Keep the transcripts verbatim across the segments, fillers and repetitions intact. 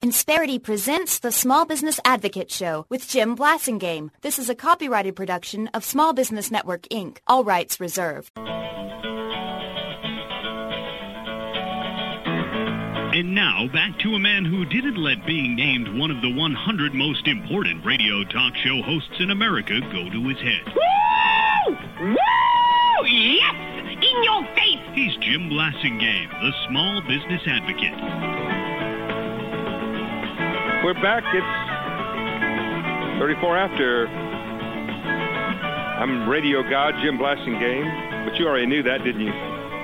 Insperity presents the Small Business Advocate Show with Jim Blasingame. This is a copyrighted production of Small Business Network, Incorporated. All rights reserved. And now, back to a man who didn't let being named one of the one hundred most important radio talk show hosts in America go to his head. Woo! Woo! Yes! In your face! He's Jim Blasingame, the Small Business Advocate. We're back. It's thirty-four after. I'm radio god Jim Blasingame, but you already knew that, didn't you?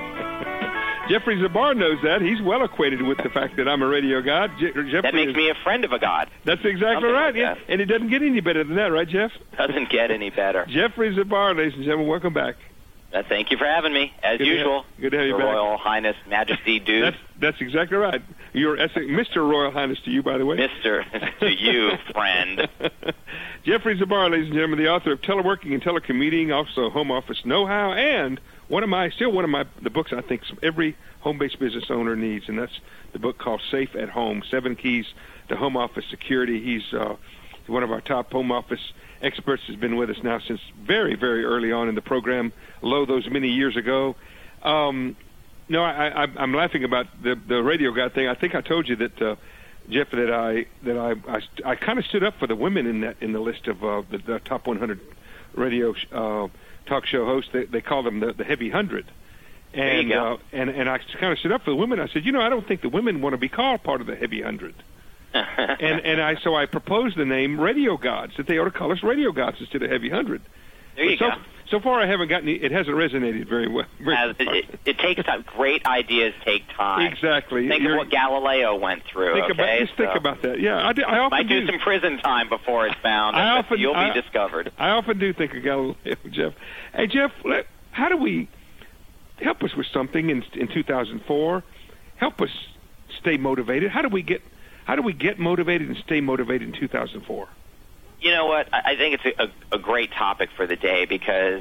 Jeffrey Zabar knows that. He's well acquainted with the fact that I'm a radio god. Je- Jeffrey that makes is, me a friend of a god. That's exactly Something right. Like yeah. And it doesn't get any better than that, right, Jeff? Doesn't get any better. Jeffrey Zabar, ladies and gentlemen, welcome back. Uh, thank you for having me, as good usual. To have, good to have you Your back. Royal Highness, Majesty, dude. That's, that's exactly right. You're Mister Royal Highness to you, by the way. Mister to you, friend. Jeffrey Zabar, ladies and gentlemen, the author of Teleworking and Telecommuting, also Home Office Know-How, and one of my, still one of my, the books I think every home-based business owner needs, and that's the book called Safe at Home, Seven Keys to Home Office Security. He's uh, one of our top home office experts, has been with us now since very, very early on in the program, lo, those many years ago. Um, no, I, I, I'm laughing about the, the radio guy thing. I think I told you that, uh, Jeff, that I that I I, I kind of stood up for the women in that in the list of uh, the, the top one hundred radio uh, talk show hosts. They, they call them the, the Heavy Hundred. And, uh, and and I kind of stood up for the women. I said, you know, I don't think the women want to be called part of the Heavy Hundred. and and I so I proposed the name Radio Gods, that they ought to call us Radio Gods instead of Heavy Hundred. There you so, go. So far, I haven't gotten. It hasn't resonated very well. Very As, it, it, it takes time. Great ideas take time. Exactly. Think You're, of what Galileo went through. Think okay? about just so think about that. Yeah, I, do, I often might do, do some prison time before it's found. I and often you'll I, be discovered. I often do think of Galileo, Jeff. Hey, Jeff, let, how do we help us with something in in two thousand four? Help us stay motivated. How do we get How do we get motivated and stay motivated in two thousand four? You know what? I, I think it's a, a, a great topic for the day because,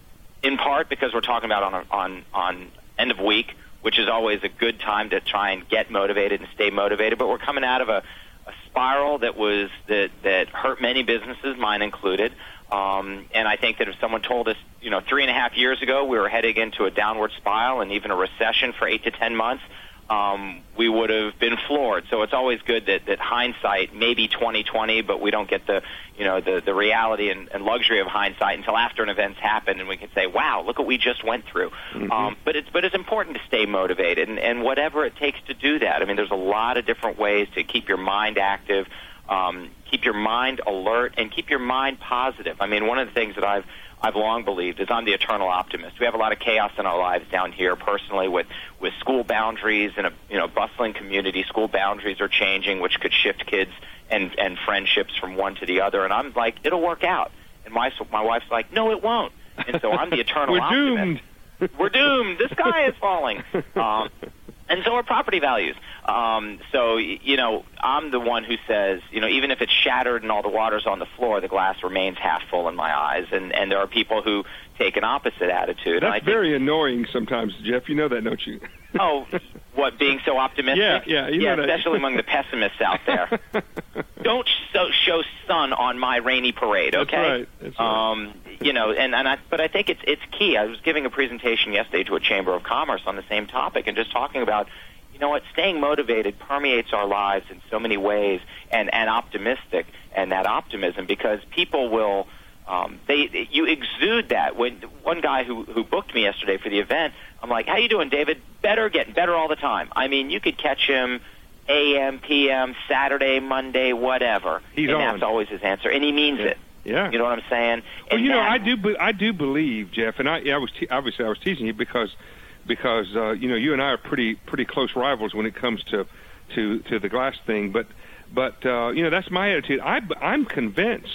in part, because we're talking about on on on end of week, which is always a good time to try and get motivated and stay motivated. But we're coming out of a, a spiral that was that that hurt many businesses, mine included. Um, and I think that if someone told us, you know, three and a half years ago we were heading into a downward spiral and even a recession for eight to ten months, um, we would have been floored. So it's always good that, that hindsight may be twenty twenty, but we don't get the, you know, the, the reality and, and luxury of hindsight until after an event's happened, and we can say, wow, look what we just went through. Mm-hmm. Um, but it's but it's important to stay motivated, and, and whatever it takes to do that. I mean, there's a lot of different ways to keep your mind active, um, keep your mind alert, and keep your mind positive. I mean, one of the things that I've I've long believed is I'm the eternal optimist. We have a lot of chaos in our lives down here personally with, with school boundaries and a you know bustling community. School boundaries are changing, which could shift kids and, and friendships from one to the other. And I'm like, it'll work out. And my my wife's like, no, it won't. And so I'm the eternal We're optimist. Doomed. We're doomed. The sky is falling. Um, and so are property values. Um, so, you know, I'm the one who says, you know, even if it's shattered and all the water's on the floor, the glass remains half full in my eyes. And, and there are people who take an opposite attitude. That's and I very think, annoying sometimes, Jeff. You know that, don't you? Oh, what, being so optimistic? Yeah, yeah. You yeah, know especially among the pessimists out there. Don't so, show sun on my rainy parade, okay? That's right. That's right. Um, you know, and, and I, but I think it's it's key. I was giving a presentation yesterday to a Chamber of Commerce on the same topic and just talking about, you know what, staying motivated permeates our lives in so many ways, and, and optimistic, and that optimism, because people will, um, they you exude that. When one guy who, who booked me yesterday for the event, I'm like, how you doing, David? Better, getting better all the time. I mean, you could catch him A M, P M, Saturday, Monday, whatever. He's and on. that's always his answer, and he means yeah. it. Yeah. You know what I'm saying? Well, and you know, that, I do, be, I do believe, Jeff, and I, I was te- obviously I was teasing you because, because uh, you know, you and I are pretty, pretty close rivals when it comes to, to, to the glass thing. But, but uh, you know, that's my attitude. I, I'm convinced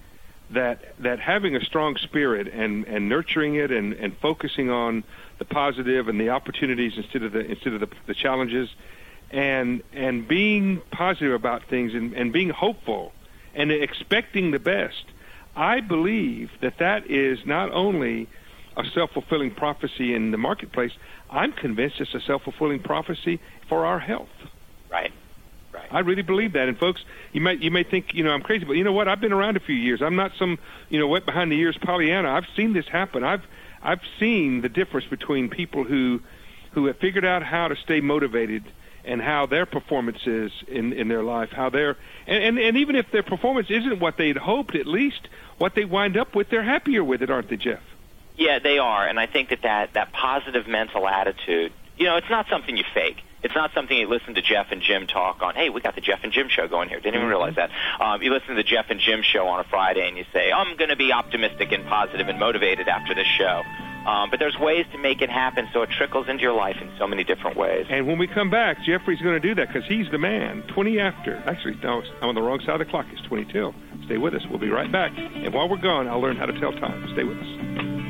that that having a strong spirit and, and nurturing it and, and focusing on the positive and the opportunities instead of the instead of the, the challenges, and and being positive about things and, and being hopeful and expecting the best, I believe that that is not only a self-fulfilling prophecy in the marketplace, I'm convinced it's a self-fulfilling prophecy for our health. Right. Right. I really believe that. And folks, you may you may think, you know, I'm crazy, but you know what? I've been around a few years. I'm not some, you know, wet behind the ears Pollyanna. I've seen this happen. I've I've seen the difference between people who who have figured out how to stay motivated and how their performance is in, in their life, how they're, and, and, and even if their performance isn't what they'd hoped, at least what they wind up with, they're happier with it, aren't they, Jeff? Yeah, they are, and I think that that, that positive mental attitude, you know, it's not something you fake. It's not something you listen to Jeff and Jim talk on. Hey, we got the Jeff and Jim show going here. Didn't even realize that. Um, you listen to the Jeff and Jim show on a Friday, and you say, I'm going to be optimistic and positive and motivated after this show. Um, but there's ways to make it happen so it trickles into your life in so many different ways. And when we come back, Jeffrey's going to do that because he's the man. twenty after. Actually, no, I'm on the wrong side of the clock. It's twenty till. Stay with us. We'll be right back. And while we're gone, I'll learn how to tell time. Stay with us.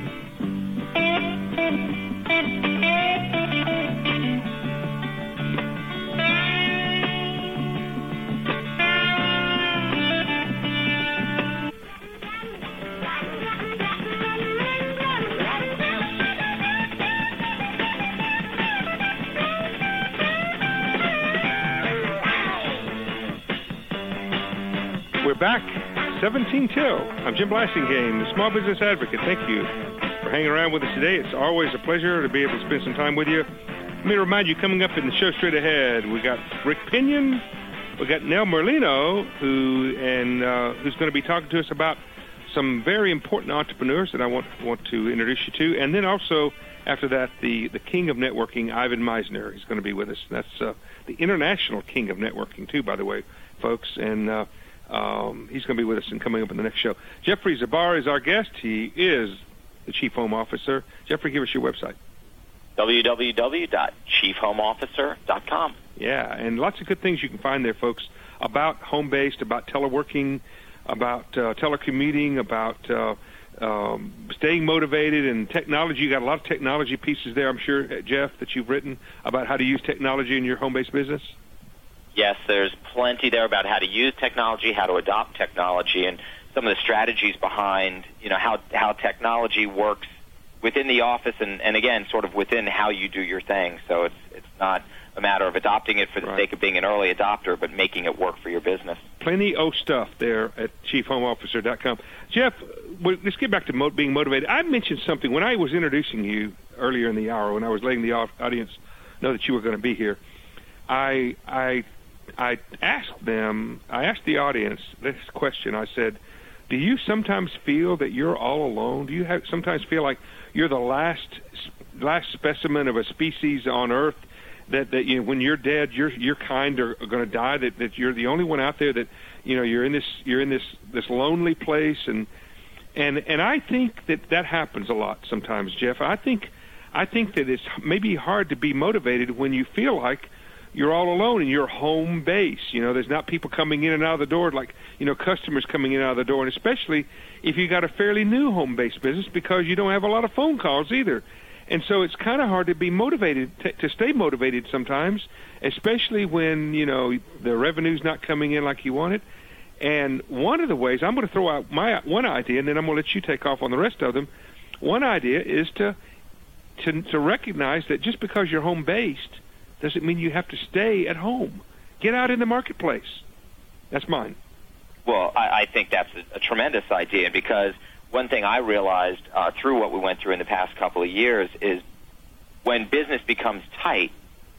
We're back, seventeen till. I'm Jim Blasingame, the Small Business Advocate. Thank you for hanging around with us today. It's always a pleasure to be able to spend some time with you. Let me remind you, coming up in the show straight ahead, we got Rick Pinion, we got Nell Merlino, who and uh, who's going to be talking to us about some very important entrepreneurs that I want want to introduce you to, and then also after that, the the king of networking, Ivan Misner, is going to be with us. That's uh, the international king of networking too, by the way, folks, and. Uh, Um, he's going to be with us and coming up in the next show. Jeffrey Zabar is our guest. He is the Chief Home Officer. Jeffrey, give us your website. w w w dot chief home officer dot com. Yeah, and lots of good things you can find there, folks, about home-based, about teleworking, about uh, telecommuting, about uh, um, staying motivated and technology. You got a lot of technology pieces there, I'm sure, Jeff, that you've written about how to use technology in your home-based business. Yes, there's plenty there about how to use technology, how to adopt technology, and some of the strategies behind, you know, how how technology works within the office and, and again, sort of within how you do your thing. So it's it's not a matter of adopting it for the right. sake of being an early adopter, but making it work for your business. Plenty of stuff there at chief home officer dot com. Jeff, let's get back to mo- being motivated. I mentioned something when I was introducing you earlier in the hour, when I was letting the audience know that you were going to be here. I I I asked them, I asked the audience this question. I said, do you sometimes feel that you're all alone? Do you have, sometimes feel like you're the last last specimen of a species on Earth, that, that you know, when you're dead, your your kind are, are going to die, that, that you're the only one out there, that you know you're in this you're in this, this lonely place, and and and I think that that happens a lot sometimes, Jeff. I think I think that it's maybe hard to be motivated when you feel like you're all alone in your home base. You know, there's not people coming in and out of the door, like, you know, customers coming in and out of the door, and especially if you got a fairly new home-based business because you don't have a lot of phone calls either. And so it's kind of hard to be motivated, to, to stay motivated sometimes, especially when, you know, the revenue's not coming in like you want it. And one of the ways, I'm going to throw out my one idea, and then I'm going to let you take off on the rest of them. One idea is to to, to recognize that just because you're home-based doesn't mean you have to stay at home. Get out in the marketplace. That's mine. Well, I, I think that's a, a tremendous idea, because one thing I realized uh, through what we went through in the past couple of years is when business becomes tight,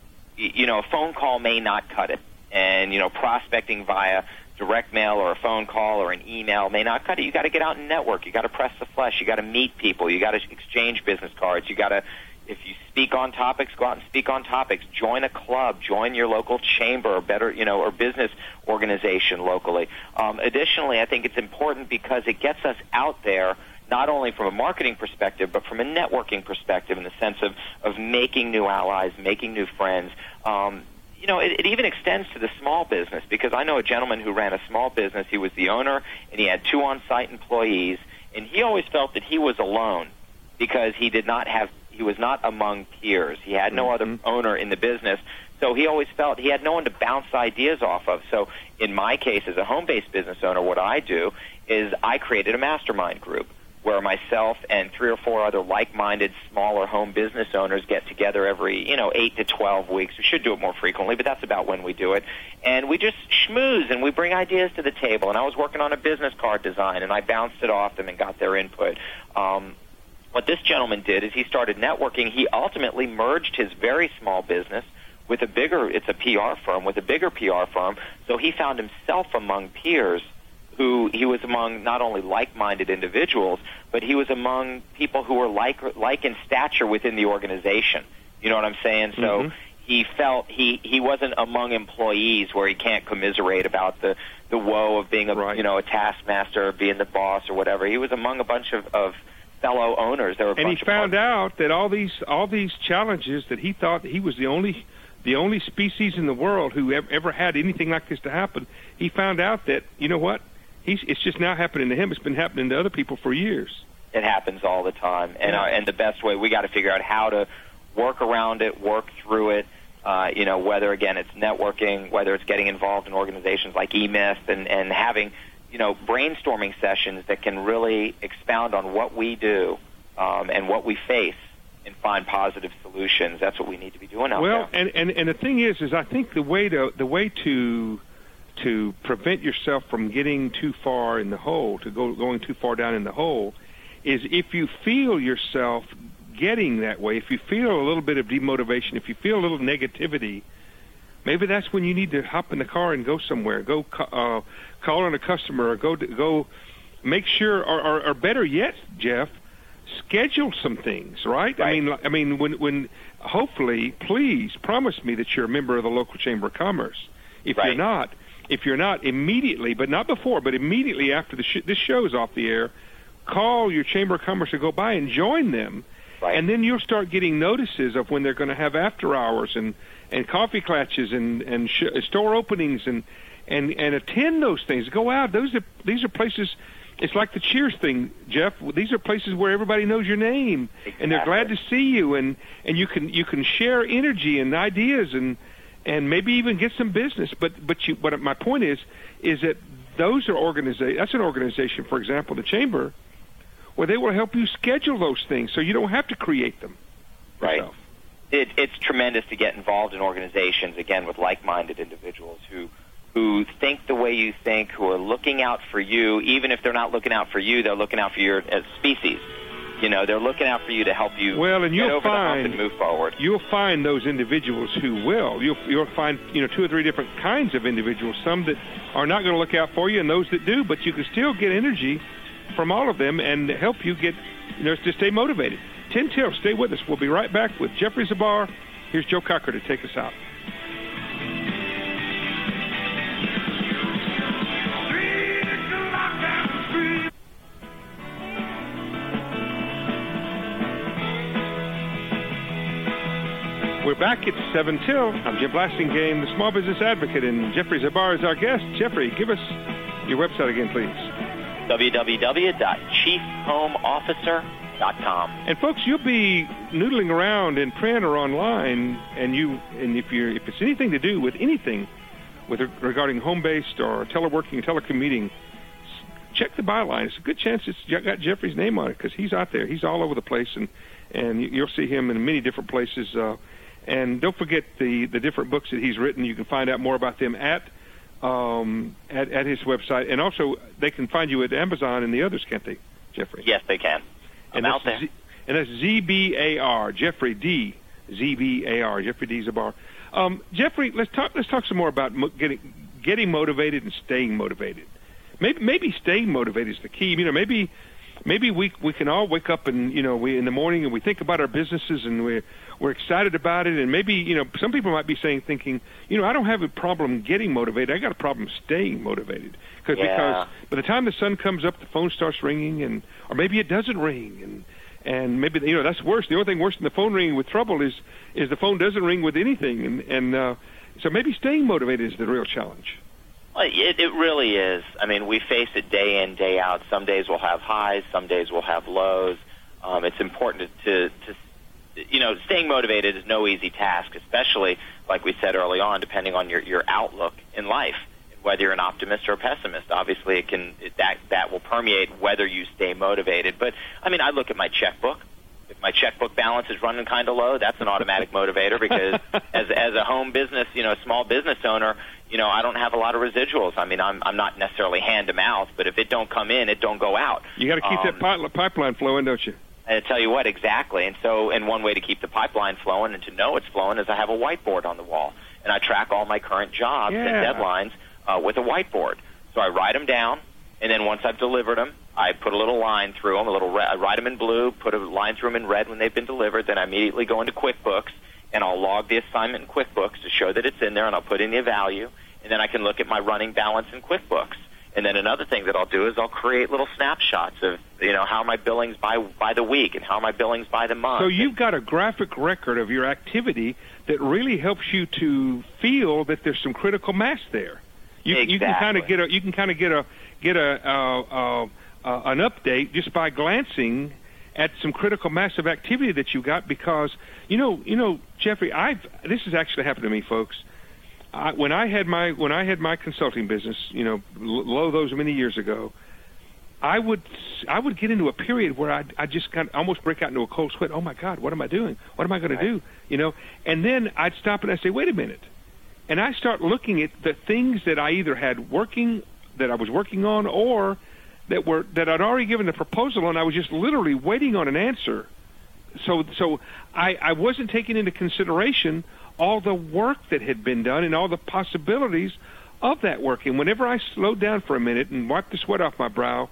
y- you know, a phone call may not cut it. And, you know, prospecting via direct mail or a phone call or an email may not cut it. You got to get out and network. You got to press the flesh. You got to meet people. You got to exchange business cards. You got to, if you speak on topics, go out and speak on topics. Join a club. Join your local chamber or better, you know, or business organization locally. Um, additionally, I think it's important because it gets us out there, not only from a marketing perspective, but from a networking perspective, in the sense of, of making new allies, making new friends. Um, you know, it, it even extends to the small business, because I know a gentleman who ran a small business. He was the owner, and he had two on-site employees, and he always felt that he was alone because he did not have, he was not among peers. He had no other owner in the business, so he always felt he had no one to bounce ideas off of. So in my case, as a home-based business owner, what I do is I created a mastermind group where myself and three or four other like-minded smaller home business owners get together every, you know, eight to twelve weeks. We should do it more frequently, but that's about when we do it. And we just schmooze, and we bring ideas to the table. And I was working on a business card design, and I bounced it off them and got their input. Um, what this gentleman did is he started networking. He ultimately merged his very small business with a bigger, it's a P R firm, with a bigger P R firm. So he found himself among peers who he was among not only like-minded individuals, but he was among people who were like like in stature within the organization. You know what I'm saying? So Mm-hmm. he felt he, he wasn't among employees where he can't commiserate about the, the woe of being a Right. you know a taskmaster or being the boss or whatever. He was among a bunch of, of fellow owners. There were a And he bunch found of out that all these all these challenges that he thought he was the only the only species in the world who ever, ever had anything like this to happen. He found out that, you know what? He's, it's just now happening to him. It's been happening to other people for years. It happens all the time, and Yeah. uh, and the best way, we got to figure out how to work around it, work through it. Uh, you know, whether again it's networking, whether it's getting involved in organizations like eMyth, and and having you know brainstorming sessions that can really expound on what we do um, and what we face and find positive solutions. That's what we need to be doing out Well, there. and, and and the thing is, is I think the way to the way to to prevent yourself from getting too far in the hole, to go going too far down in the hole, is if you feel yourself getting that way, if you feel a little bit of demotivation, if you feel a little negativity, maybe that's when you need to hop in the car and go somewhere, go uh, call on a customer, or go go make sure, or, or, or better yet, Jeff, schedule some things, right? Right. I mean, I mean, when when hopefully, please promise me that you're a member of the local Chamber of Commerce. If Right. you're not, if you're not, immediately, but not before, but immediately after the sh- this show is off the air, call your Chamber of Commerce to go by and join them. Right. And then you'll start getting notices of when they're going to have after hours and, and coffee clutches and, and sh- store openings and, and, and attend those things. Go out. Those are, these are places, it's like the Cheers thing, Jeff. These are places where everybody knows your name, and they're glad to see you, and, and you can you can share energy and ideas and and maybe even get some business. But but you, but my point is is that those are organiza- That's an organization, for example, the Chamber, where they will help you schedule those things so you don't have to create them Right. yourself. It, it's tremendous to get involved in organizations, again, with like-minded individuals who who think the way you think, who are looking out for you. Even if they're not looking out for you, they're looking out for your uh, species. You know, they're looking out for you to help you Well, and get you'll over find the hump and move forward. You'll find those individuals who will. You'll you'll find you know two or three different kinds of individuals. Some that are not going to look out for you, and those that do. But you can still get energy from all of them and help you get you know to stay motivated. Ten till, stay with us. We'll be right back with Jeffrey Zabar. Here's Joe Cocker to take us out. We're back at seven till. I'm Jim Blasingame, the Small Business Advocate, and Jeffrey Zabar is our guest. Jeffrey, give us your website again, please. w w w dot chief home officer dot com. And folks, you'll be noodling around in print or online, and you and if you if it's anything to do with anything with regarding home-based or teleworking, telecommuting, check the byline. It's a good chance it's got Jeffrey's name on it because he's out there. He's all over the place, and and you'll see him in many different places. Uh, and don't forget the the different books that he's written. You can find out more about them at um, at at his website, and also they can find you at Amazon and the others, can't they, Jeffrey? Yes, they can. I'm And out that's there. Z, and that's Z B A R, Jeffrey D. Z B A R, Jeffrey D. Zabar. Um, Jeffrey, let's talk. Let's talk some more about mo- getting getting motivated and staying motivated. Maybe maybe staying motivated is the key. You know, maybe maybe we we can all wake up and you know we in the morning and we think about our businesses and we're we're excited about it. And maybe you know some people might be saying thinking you know I don't have a problem getting motivated. I got a problem staying motivated because Yeah. because by the time the sun comes up, the phone starts ringing and or maybe it doesn't ring and. And maybe you know that's worse. The only thing worse than the phone ringing with trouble is is the phone doesn't ring with anything, and and uh, so maybe staying motivated is the real challenge. Well, it, it really is. I mean, we face it day in, day out. Some days we'll have highs, some days we'll have lows. Um, it's important to, to, to, you know, staying motivated is no easy task, especially, like we said early on, depending on your, your outlook in life. whether you're an optimist or a pessimist. Obviously, it can it, that that will permeate whether you stay motivated. But I mean, I look at my checkbook. If my checkbook balance is running kind of low, that's an automatic motivator because as as a home business, you know, a small business owner, you know, I don't have a lot of residuals. I mean, I'm I'm not necessarily hand to mouth, but if it don't come in, it don't go out. You got to keep um, that pipeline flowing, don't you? I tell you what, exactly. And so, and one way to keep the pipeline flowing and to know it's flowing is I have a whiteboard on the wall, and I track all my current jobs yeah. and deadlines uh, with a whiteboard. So I write them down, and then once I've delivered them, I put a little line through them, a little re- I write them in blue, put a line through them in red when they've been delivered. Then I immediately go into QuickBooks, and I'll log the assignment in QuickBooks to show that it's in there, and I'll put in the value, and then I can look at my running balance in QuickBooks. And then another thing that I'll do is I'll create little snapshots of, you know, how are my billings by by the week and how are my billings by the month. So you've got a graphic record of your activity that really helps you to feel that there's some critical mass there. You, exactly. you can kind of get a you can kind of get a get a uh, uh, uh, an update just by glancing at some critical mass of activity that you got because you know you know Jeffrey, I've this has actually happened to me, folks. I, when I had my when I had my consulting business, you know, low those many years ago, I would I would get into a period where I I just kind of almost break out into a cold sweat. Oh my God, what am I doing? What am I going right. to do? You know, and then I'd stop and I'd say, wait a minute, and I start looking at the things that I either had working that I was working on or that were that I'd already given the proposal on. I was just literally waiting on an answer. So so I I wasn't taking into consideration all the work that had been done and all the possibilities of that work. And whenever I slowed down for a minute and wiped the sweat off my brow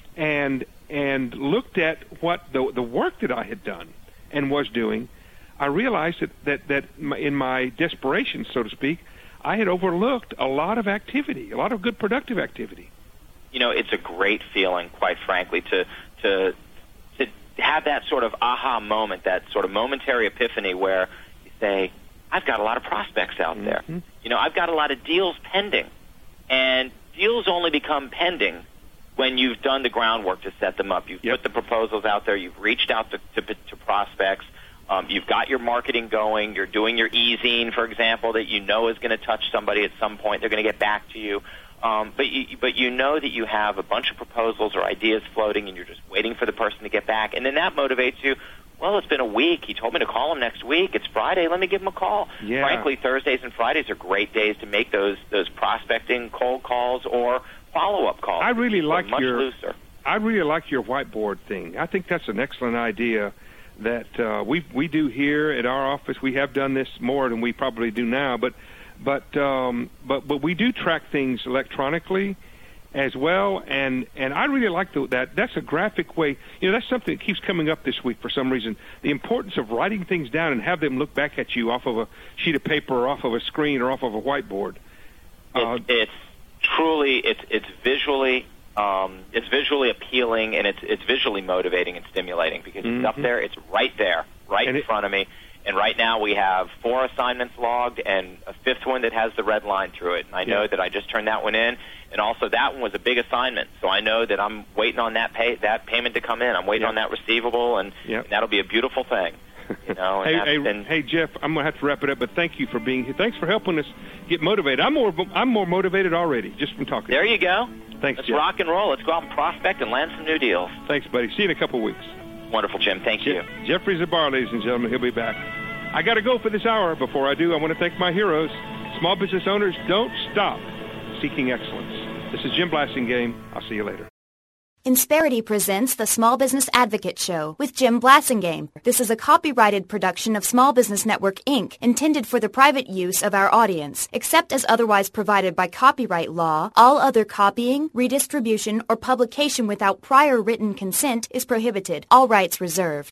and and looked at what the the work that I had done and was doing, I realized that, that, that in my desperation, so to speak, I had overlooked a lot of activity, a lot of good productive activity. You know, it's a great feeling, quite frankly, to to to have that sort of aha moment, that sort of momentary epiphany where you say, I've got a lot of prospects out mm-hmm. there. You know, I've got a lot of deals pending. And deals only become pending when you've done the groundwork to set them up. You've yep. put the proposals out there. You've reached out to, to, to prospects. Um, you've got your marketing going. You're doing your e-zine, for example, that you know is going to touch somebody at some point. They're going to get back to you. Um, but you, but you know that you have a bunch of proposals or ideas floating, and you're just waiting for the person to get back. And then that motivates you. Well, it's been a week. He told me to call him next week. It's Friday. Let me give him a call. Yeah. Frankly, Thursdays and Fridays are great days to make those those prospecting cold calls or follow-up calls. I really like much your looser. I really like your whiteboard thing. I think that's an excellent idea that uh, we we do here at our office. We have done this more than we probably do now, but but um, but but we do track things electronically as well, and and I really like the, that. That's a graphic way. You know, that's something that keeps coming up this week for some reason. The importance of writing things down and have them look back at you off of a sheet of paper or off of a screen or off of a whiteboard. Uh, it's, it's truly it's it's visually um, it's visually appealing, and it's it's visually motivating and stimulating because mm-hmm. it's up there, it's right there, right and in it, front of me. And right now we have four assignments logged and a fifth one that has the red line through it. And I know yeah. that I just turned that one in. And also that one was a big assignment. So I know that I'm waiting on that pay, that payment to come in. I'm waiting yep. on that receivable, and, yep. and that'll be a beautiful thing. You know, and hey, hey, been, hey, Jeff, I'm going to have to wrap it up, but thank you for being here. Thanks for helping us get motivated. I'm more I'm more motivated already just from talking. There you go. Thanks, Let's Jeff. rock and roll. Let's go out and prospect and land some new deals. Thanks, buddy. See you in a couple of weeks. Wonderful, Jim. Thank you. Jeffrey Zabar, ladies and gentlemen. He'll be back. I got to go for this hour. Before I do, I want to thank my heroes. Small business owners, don't stop seeking excellence. This is Jim Blasingame. I'll see you later. Insperity presents the Small Business Advocate Show with Jim Blasingame. This is a copyrighted production of Small Business Network, Incorporated, intended for the private use of our audience. Except as otherwise provided by copyright law, all other copying, redistribution, or publication without prior written consent is prohibited. All rights reserved.